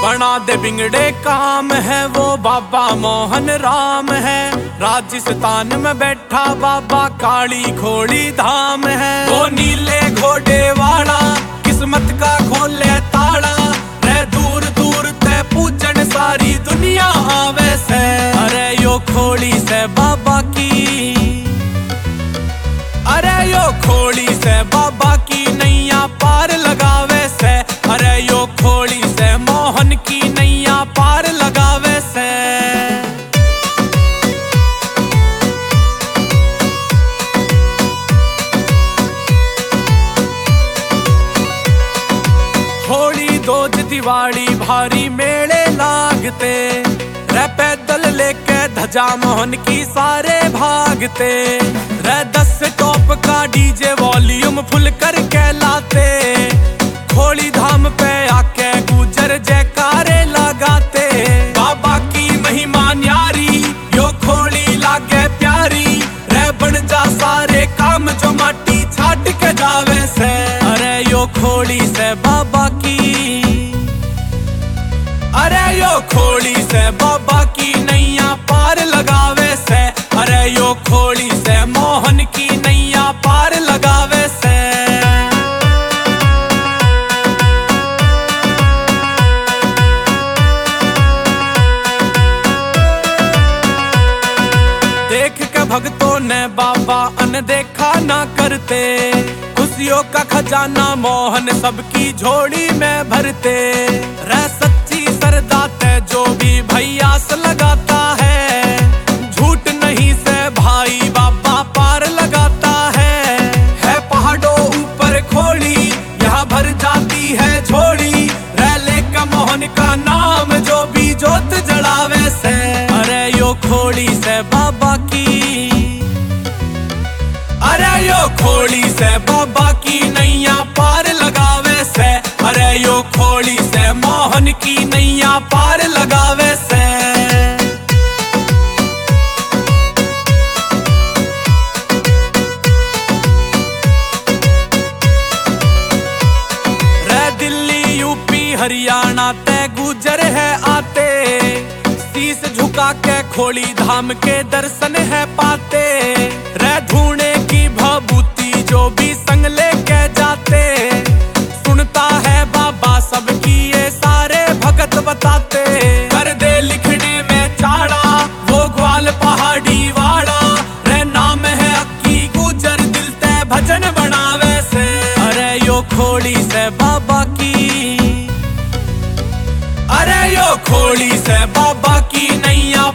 बना दे बिगड़े काम है वो बाबा मोहन राम है। राजस्थान में बैठा बाबा काली घोड़ी धाम है। वो नीले घोड़े वाला किस्मत का खोले ताला, रे दूर दूर ते पूजन सारी दुनिया आवे से। अरे यो खोड़ी से बाबा की, अरे यो खोड़ी से बाबा की नैया पार लगावे से। अरे यो खोड़ी से मोहन की नैया पार लगावे से। होली दोज दिवाली भारी मेले लागते, रे पैदल लेके धजा मोहन की सारे भागते। रे 10 टॉप का डीजे वॉल्यूम फुल करके लाते। खोड़ी धाम पे आके गुजर जयकारे लगाते। बाबा की महिमा न्यारी यो खोड़ी लागे प्यारी, रे बन जा सारे काम जो माटी छाट के जावे से। अरे यो खोड़ी से बाबा की, अरे यो खोड़ी से बाबा की नैया पार लगावे से। अरे यो खोड़ी से मोहन की नैया पार लगावे से। देख के भक्तों ने बाबा अनदेखा ना करते, खुशियों का खजाना मोहन सबकी झोली में भरते। रे सच्ची सरदा ते जो भी भैयास लगाता है, झूठ नहीं से भाई बाबा पार लगाता है पहाड़ों ऊपर खोड़ी यहाँ भर जाती है झोली। रे लेका मोहन का नाम जो भी जोत जड़ावे से। अरे यो खोड़ी से बाबा की, अरे यो खोड़ी से बाबा की नैया पार लगावे से। अरे यो खोड़ी से मोहन की नैया पार लगावे से। रे दिल्ली यूपी हरियाणा ते गुजर है आते, शीस झुका के खोड़ी धाम के दर्शन है पाते। रे धूने की भभूति जो भी संग लेके जाते, सुनता है बाबा सबकी ये सारे भगत बताते। कर दे लिखने में चाड़ा वो ग्वाल पहाड़ी वाला, रे नाम है अक्की गुजर दिल ते भजन बनावे से। अरे यो खोड़ी से बाबा की, अरे यो खोड़ी से बाबा की नैया